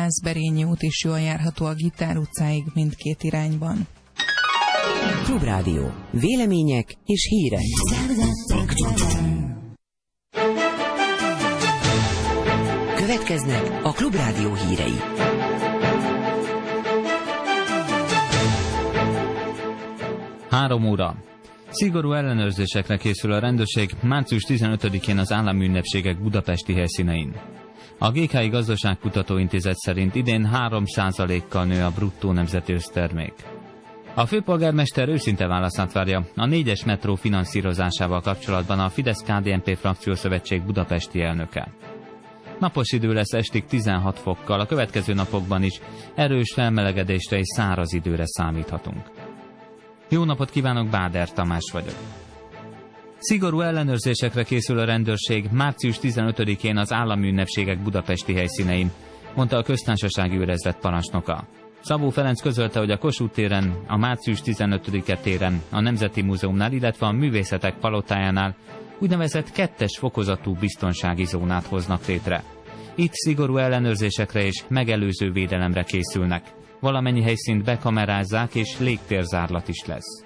Jász-Berényi út is jól járható a Gitár utcáig mindkét irányban. Klubrádió. Vélemények és hírek. Következnek a Klubrádió hírei. Három óra. Szigorú ellenőrzésekre készül a rendőrség március 15-én az állami ünnepségek budapesti helyszínein. A GKI Gazdaságkutató Intézet szerint idén 3%-kal nő a bruttó nemzeti össztermék. A főpolgármester őszinte válaszát várja a 4-es metró finanszírozásával kapcsolatban a Fidesz-KDNP frakciószövetség budapesti elnöke. Napos idő lesz estig 16 fokkal, a következő napokban is erős felmelegedésre és száraz időre számíthatunk. Jó napot kívánok, Báder Tamás vagyok. Szigorú ellenőrzésekre készül a rendőrség március 15-én az állami ünnepségek budapesti helyszínein, mondta a köztársasági őrezred parancsnoka. Szabó Ferenc közölte, hogy a Kossuth téren, a március 15-e téren, a Nemzeti Múzeumnál, illetve a Művészetek Palotájánál úgynevezett 2-es fokozatú biztonsági zónát hoznak létre. Itt szigorú ellenőrzésekre és megelőző védelemre készülnek. Valamennyi helyszínt bekamerázzák, és légtérzárlat is lesz.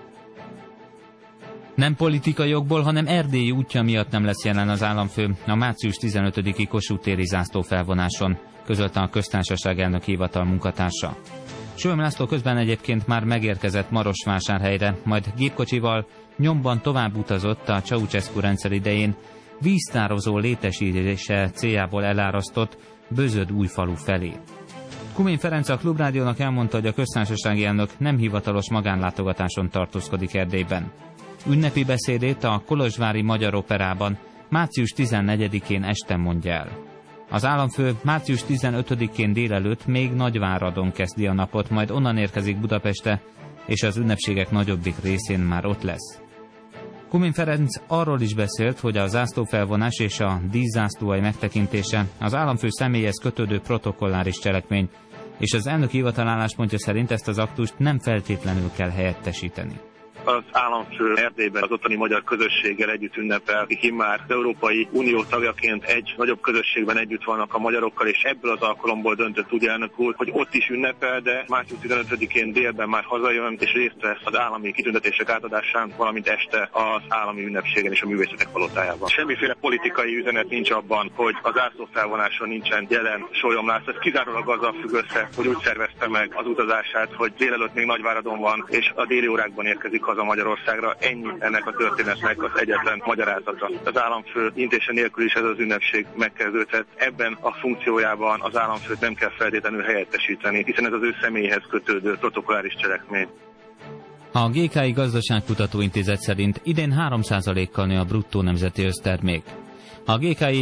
Nem politikai jogból, hanem erdélyi útja miatt nem lesz jelen az államfő a március 15-i Kossuth téri zászlófelvonáson, közölte a köztársaság elnök hivatal munkatársa. Sólyom László közben egyébként már megérkezett Marosvásárhelyre, majd gépkocsival nyomban tovább utazott a Ceausescu rendszer idején víztározó létesítése céljából elárasztott Bözöd-Újfalu felé. Kumény Ferenc a Klubrádiónak elmondta, hogy a köztársasági elnök nem hivatalos magánlátogatáson tartózkodik Erdélyben. Ünnepi beszédét a Kolozsvári Magyar Operában március 14-én este mondja el. Az államfő március 15-én délelőtt még Nagyváradon kezdi a napot, majd onnan érkezik Budapestre, és az ünnepségek nagyobbik részén már ott lesz. Kumény Ferenc arról is beszélt, hogy a zászlófelvonás és a díszzászlóai megtekintése az államfő személyhez kötődő protokolláris cselekmény, és az elnök hivatal álláspontja szerint ezt az aktust nem feltétlenül kell helyettesíteni. Az államfő Erdélyben az ottani magyar közösséggel együtt ünnepel, akik immár az Európai Unió tagjaként egy nagyobb közösségben együtt vannak a magyarokkal, és ebből az alkalomból döntött úgy elnök úr, hogy ott is ünnepel, de március 15-én délben már hazajön, és részt vesz az állami kitüntetések átadásán, valamint este az állami ünnepségen és a Művészetek Palotájában. Semmiféle politikai üzenet nincs abban, hogy az zászlófelvonáson nincsen jelen Sólyom László. Ez kizárólag azzal függ össze, hogy úgy szervezte meg az utazását, hogy délelőtt még Nagyváradon van, és a déli órákban érkezik haza Magyarországra. Ennyi ennek a történetnek az egyetlen magyarázata. Az államfő intése nélkül is ez az ünnepség megkezdődhet. Ebben a funkciójában az államfőt nem kell feltétlenül helyettesíteni, hiszen ez az ő személyhez kötődő protokolláris cselekmény. A GKI Gazdaságkutató Intézet szerint idén 3%-kal nő a bruttó nemzeti össztermék. A GKI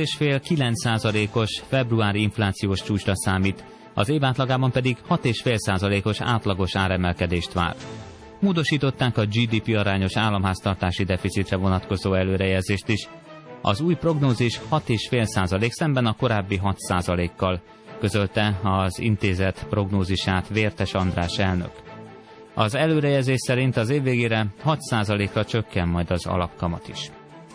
8,5-9%-os februári inflációs csúcsra számít, az év átlagában pedig 6,5%-os átlagos áremelkedést vár. Módosították a GDP arányos államháztartási deficitre vonatkozó előrejelzést is. Az új prognózis 6,5% szemben a korábbi 6%-kal, közölte az intézet prognózisát Vértes András elnök. Az előrejelzés szerint az év végére 6%-ra csökken majd az alapkamat is.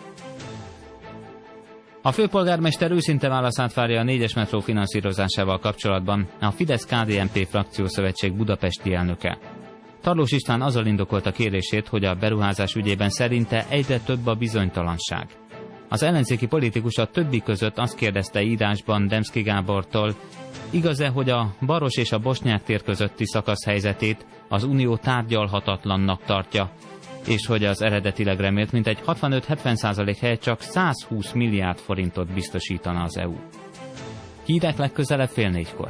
A főpolgármester őszinte válaszát várja a 4-es metró finanszírozásával kapcsolatban a Fidesz-KDNP frakciószövetség budapesti elnöke. Tarlós István azzal indokolta kérését, hogy a beruházás ügyében szerinte egyre több a bizonytalanság. Az ellenzéki politikus a többi között azt kérdezte írásban Demszky Gábortól, igaz-e, hogy a Baros és a Bosnyák tér közötti szakasz helyzetét az Unió tárgyalhatatlannak tartja, és hogy az eredetileg remélt mintegy 65-70% helyett csak 120 milliárd forintot biztosítana az EU. Hírek legközelebb 3:30.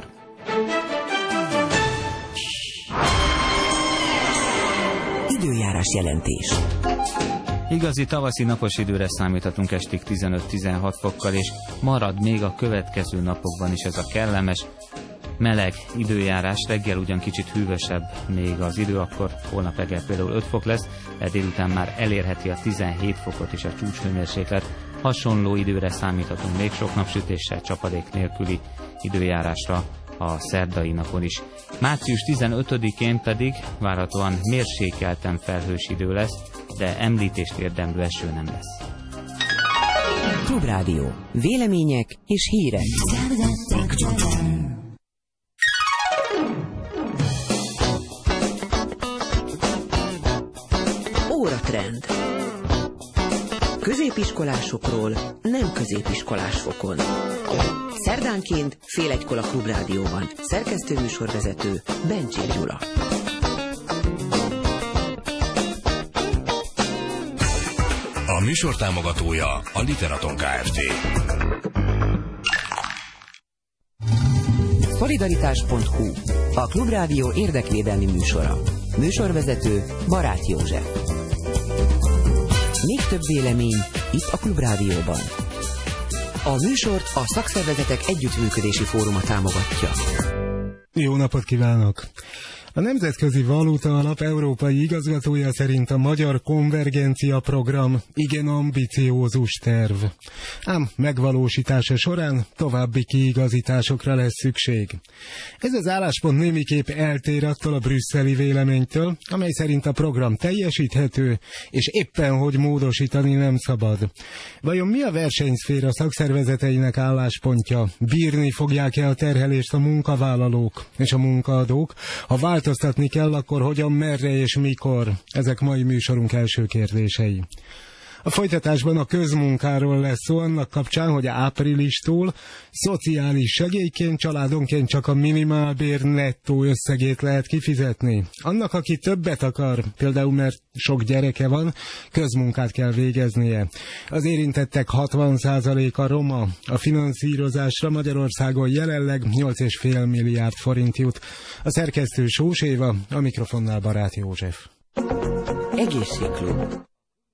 Időjárás jelentés. Igazi tavaszi napos időre számíthatunk estig 15-16 fokkal, és marad még a következő napokban is ez a kellemes, meleg időjárás. Reggel ugyan kicsit hűvösebb még az idő, akkor holnap reggel például 5 fok lesz, de délután már elérheti a 17 fokot is a csúcshőmérséklet. Hasonló időre számíthatunk még sok napsütéssel, csapadék nélküli időjárásra a szerdai napon is. Március 15-én pedig várhatóan mérsékelten felhős idő lesz, de említést érdemlő eső nem lesz. Klubrádió. Vélemények és hírek. Menetrend. Középiskolásokról nem középiskolás fokon. Szerdánként fél egykor a Klubrádióban. Szerkesztőműsorvezető Bencsik Gyula. A műsor támogatója a Literaton Kft. Szolidaritás.hu, a Klubrádió érdekvédelmi műsora. Műsorvezető Baráth József. Még több vélemény itt a Klubrádióban. A műsort a Szakszervezetek Együttműködési Fóruma támogatja. Jó napot kívánok! A Nemzetközi Valuta Alap európai igazgatója szerint a Magyar Konvergencia Program igen ambiciózus terv. Ám megvalósítása során további kiigazításokra lesz szükség. Ez az álláspont némiképp eltér attól a brüsszeli véleménytől, amely szerint a program teljesíthető, és éppen hogy módosítani nem szabad. Vajon mi a versenyszféra szakszervezeteinek álláspontja? Bírni fogják-e a terhelést a munkavállalók és a munkaadók? Ha változtatni kell, akkor hogyan, merre és mikor? Ezek mai műsorunk első kérdései. A folytatásban a közmunkáról lesz szó, annak kapcsán, hogy áprilistól szociális segélyként családonként csak a minimálbér nettó összegét lehet kifizetni. Annak, aki többet akar, például mert sok gyereke van, közmunkát kell végeznie. Az érintettek 60%-a roma. A finanszírozásra Magyarországon jelenleg 8,5 milliárd forint jut. A szerkesztő Sós Éva, a mikrofonnál Baráth József. Egészségklub.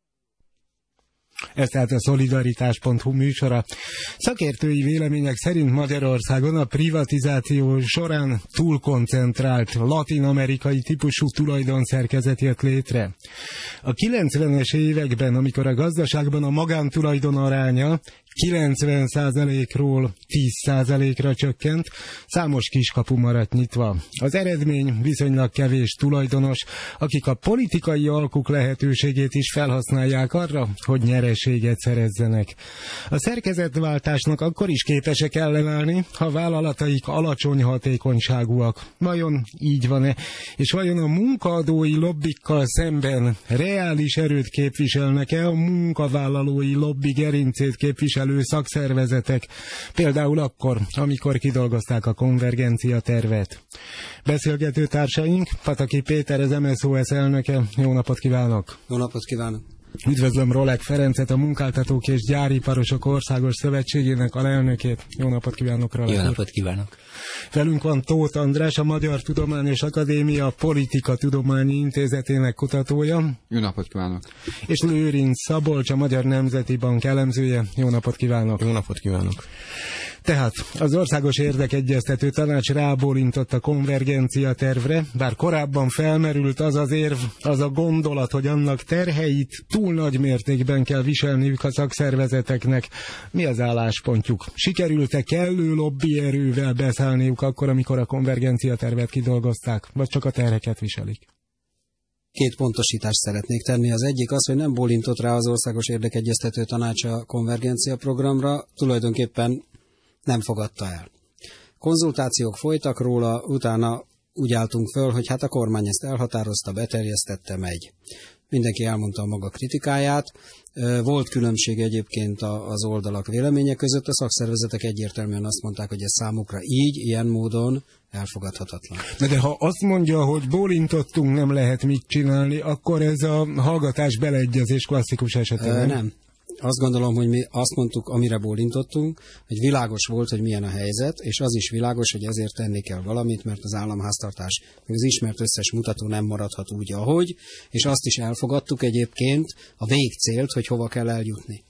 Ez tehát a Szolidaritás.hu műsora. Szakértői vélemények szerint Magyarországon a privatizáció során túlkoncentrált latin-amerikai típusú tulajdonszerkezet jött létre. A 90-es években, amikor a gazdaságban a magántulajdon aránya 90%-ról 10%-ra csökkent, számos kiskapu maradt nyitva. Az eredmény viszonylag kevés tulajdonos, akik a politikai alkuk lehetőségét is felhasználják arra, hogy nyereséget szerezzenek. A szerkezetváltásnak akkor is képesek ellenállni, ha vállalataik alacsony hatékonyságúak. Vajon így van-e? És vajon a munkaadói lobbikkal szemben reális erőt képviselnek-e a munkavállalói lobby gerincét képviselő szakszervezetek, például akkor, amikor kidolgozták a konvergencia tervet? Beszélgető társaink, Pataki Péter, az MSZOS elnöke. Jó napot kívánok! Jó napot kívánok! Üdvözlöm Rolek Ferencet, a Munkáltatók és Gyáriparosok Országos Szövetségének alelnökét. Jó napot kívánok, Rolek! Jó napot kívánok! Velünk van Tóth András, a Magyar Tudományos Akadémia Politikatudományi Intézetének kutatója. Jó napot kívánok! És Lőrinc Szabolcs, a Magyar Nemzeti Bank elemzője. Jó napot kívánok! Jó napot kívánok! Tehát az Országos Érdekegyeztető Tanács rábólintott a konvergencia tervre, bár korábban felmerült az az érv, az a gondolat, hogy annak terheit túl nagy mértékben kell viselniük a szakszervezeteknek. Mi az álláspontjuk? Sikerült-e kellő lobbyerővel beszállniuk akkor, amikor a konvergencia tervet kidolgozták, vagy csak a terheket viselik? Két pontosítást szeretnék tenni. Az egyik az, hogy nem bólintott rá az Országos Érdekegyeztető Tanács a konvergencia programra, tulajdonképpen nem fogadta el. Konzultációk folytak róla, utána úgy álltunk föl, hogy hát a kormány ezt elhatározta, beterjesztette, megy. Mindenki elmondta a maga kritikáját. Volt különbség egyébként az oldalak véleménye között, a szakszervezetek egyértelműen azt mondták, hogy ez számukra így, ilyen módon elfogadhatatlan. De ha azt mondja, hogy bólintottunk, nem lehet mit csinálni, akkor ez a hallgatás beleegyezés klasszikus esete, nem? Azt gondolom, hogy mi azt mondtuk, amire bólintottunk, hogy világos volt, hogy milyen a helyzet, és az is világos, hogy ezért tenni kell valamit, mert az államháztartás, meg az ismert összes mutató nem maradhat úgy, ahogy, és azt is elfogadtuk egyébként a végcélt, hogy hova kell eljutni.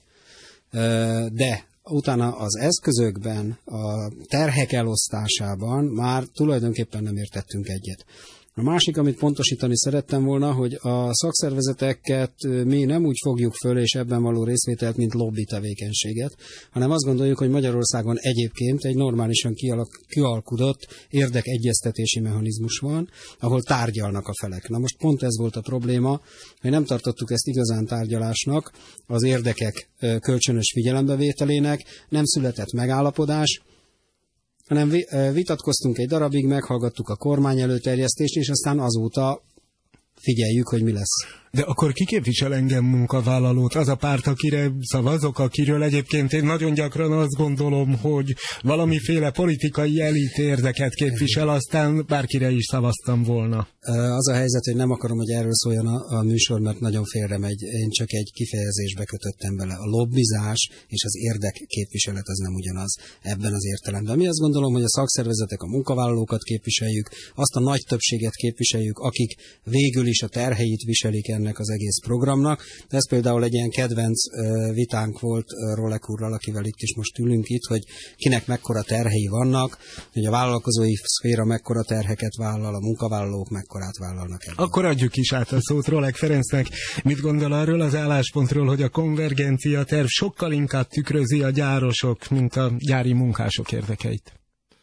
De utána az eszközökben, a terhek elosztásában már tulajdonképpen nem értettünk egyet. A másik, amit pontosítani szerettem volna, hogy a szakszervezeteket mi nem úgy fogjuk föl, és ebben való részvételt, mint lobby tevékenységet, hanem azt gondoljuk, hogy Magyarországon egyébként egy normálisan kialkudott érdekegyeztetési mechanizmus van, ahol tárgyalnak a felek. Na most pont ez volt a probléma, hogy nem tartottuk ezt igazán tárgyalásnak, az érdekek kölcsönös figyelembevételének, nem született megállapodás, hanem vitatkoztunk egy darabig, meghallgattuk a kormány előterjesztést, és aztán azóta figyeljük, hogy mi lesz. De akkor ki képvisel engem munkavállalót? Az a párt, akire szavazok, akiről egyébként én nagyon gyakran azt gondolom, hogy valamiféle politikai elit érdeket képvisel, aztán bárkire is szavaztam volna. Az a helyzet, hogy nem akarom, hogy erről szóljon a műsor, mert nagyon félremegy. Én csak egy kifejezésbe kötöttem bele. A lobbizás és az érdekképviselet az nem ugyanaz ebben az értelemben. Mi azt gondolom, hogy a szakszervezetek a munkavállalókat képviseljük, azt a nagy többséget képviseljük, akik végül is a terheit viselik ennek az egész programnak. De ez például egy ilyen kedvenc vitánk volt Rolek úrral, akivel itt is most ülünk itt, hogy kinek mekkora terhei vannak, hogy a vállalkozói szféra mekkora terheket vállal, a munkavállalók mekkorát vállalnak ebben. Akkor adjuk is át a szót Rolek Ferencnek. Mit gondol arról az álláspontról, hogy a konvergencia terv sokkal inkább tükrözi a gyárosok, mint a gyári munkások érdekeit?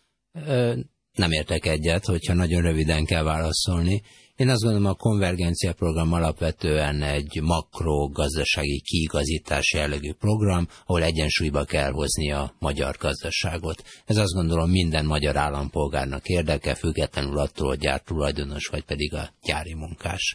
Nem értek egyet, hogyha nagyon röviden kell válaszolni. Én azt gondolom, a konvergencia program alapvetően egy makrogazdasági kiigazítás jellegű program, ahol egyensúlyba kell hozni a magyar gazdaságot. Ez azt gondolom minden magyar állampolgárnak érdeke, függetlenül attól, hogy gyártulajdonos vagy pedig a gyári munkás.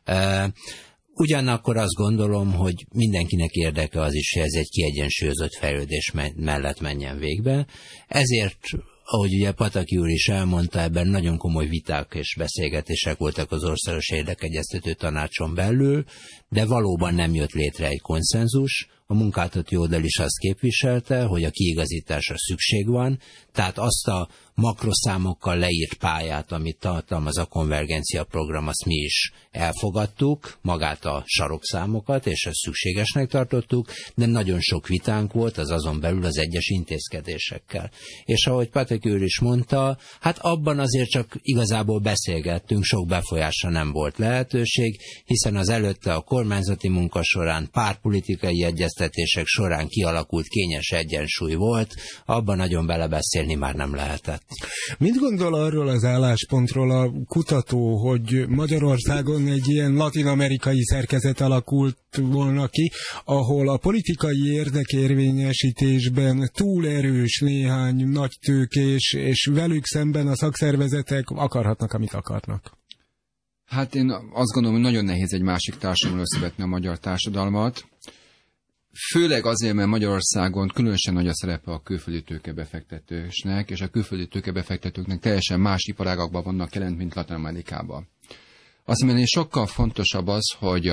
Ugyanakkor azt gondolom, hogy mindenkinek érdeke az is, hogy ez egy kiegyensúlyozott fejlődés mellett menjen végbe. Ezért, ahogy ugye Pataki úr is elmondta, ebben nagyon komoly viták és beszélgetések voltak az Országos Érdekegyeztető Tanácson belül, de valóban nem jött létre egy konszenzus. A munkáltató oldal is azt képviselte, hogy a kiigazításra szükség van, tehát azt a makroszámokkal leírt pályát, amit tartalmaz a konvergencia program, azt mi is elfogadtuk, magát a sarokszámokat, és ezt szükségesnek tartottuk, de nagyon sok vitánk volt az azon belül az egyes intézkedésekkel. És ahogy Pataki úr is mondta, hát abban azért csak igazából beszélgettünk, sok befolyásra nem volt lehetőség, hiszen az előtte a kormányzati munka során, pártpolitikai egyeztetések során kialakult kényes egyensúly volt, abban nagyon belebeszélni már nem lehetett. Mit gondol arról az álláspontról a kutató, hogy Magyarországon egy ilyen latin-amerikai szerkezet alakult volna ki, ahol a politikai érdekérvényesítésben túl erős néhány nagytőkés, és velük szemben a szakszervezetek akarhatnak, amit akarnak? Hát én azt gondolom, hogy nagyon nehéz egy másik társadalommal összevetni a magyar társadalmat. Főleg azért, mert Magyarországon különösen nagy a szerepe a külföldi tőkebefektetősnek, és a külföldi tőkebefektetőknek teljesen más iparágakban vannak jelent, mint Latin-Amerikában. Azt mondom, hogy sokkal fontosabb az, hogy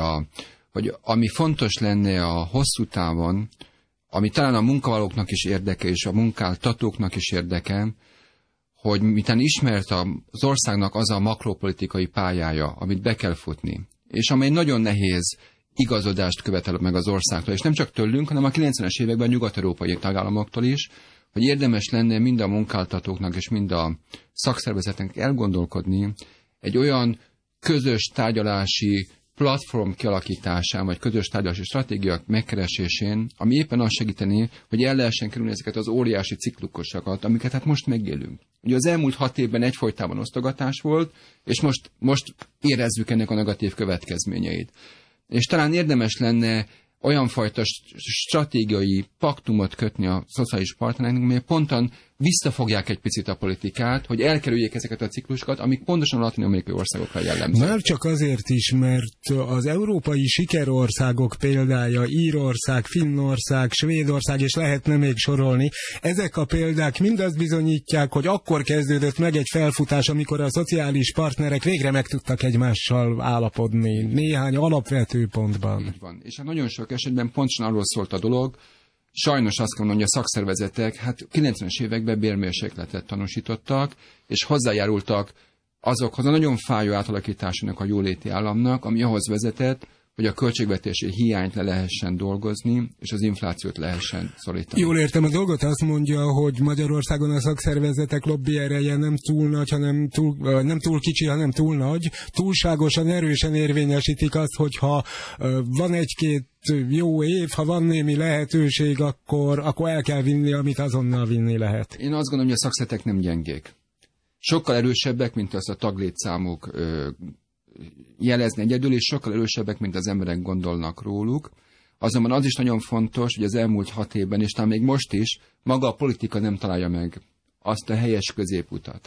ami fontos lenne a hosszú távon, ami talán a munkavállalóknak is érdeke, és a munkáltatóknak is érdeke, hogy miután ismert az országnak az a makropolitikai pályája, amit be kell futni, és amely nagyon nehéz igazodást követel meg az országtól, és nem csak tőlünk, hanem a 90-es években a nyugat-európai tagállamoktól is, hogy érdemes lenne mind a munkáltatóknak és mind a szakszervezetnek elgondolkodni egy olyan közös tárgyalási platform kialakításán, vagy közös tárgyalási stratégia megkeresésén, ami éppen azt segíteni, hogy el lehessen kerülni ezeket az óriási ciklusokat, amiket hát most megélünk. Ugye az elmúlt 6 évben egyfolytában osztogatás volt, és most érezzük ennek a negatív következményeit. És talán érdemes lenne olyan fajta stratégiai paktumot kötni a szociális partnereknek, mely ponton visszafogják egy picit a politikát, hogy elkerüljék ezeket a ciklusokat, amik pontosan a latin-amerikai országokra jellemzők. Már csak azért is, mert az európai sikerországok példája, Írország, Finnország, Svédország, és lehetne még sorolni, ezek a példák mind azt bizonyítják, hogy akkor kezdődött meg egy felfutás, amikor a szociális partnerek végre meg tudtak egymással állapodni néhány alapvető pontban. Így van. És hát nagyon sok esetben pontosan arról szólt a dolog, sajnos azt kell mondani, hogy a szakszervezetek 90-es években bérmérsékletet tanúsítottak, és hozzájárultak azokhoz a nagyon fájó átalakításának a jóléti államnak, ami ahhoz vezetett, hogy a költségvetési hiányt le lehessen dolgozni, és az inflációt lehessen szorítani. Jól értem, a dolgot azt mondja, hogy Magyarországon a szakszervezetek lobby ereje nem túl nagy, nem túl kicsi, hanem túl nagy. Túlságosan erősen érvényesítik azt, hogyha van egy-két jó év, ha van némi lehetőség, akkor el kell vinni, amit azonnal vinni lehet. Én azt gondolom, hogy a szakszervezetek nem gyengék. Sokkal erősebbek, mint azt a taglétszámuk jelezni egyedül, és sokkal erősebbek, mint az emberek gondolnak róluk. Azonban az is nagyon fontos, hogy az elmúlt 6 évben, és talán még most is, maga a politika nem találja meg azt a helyes középutat.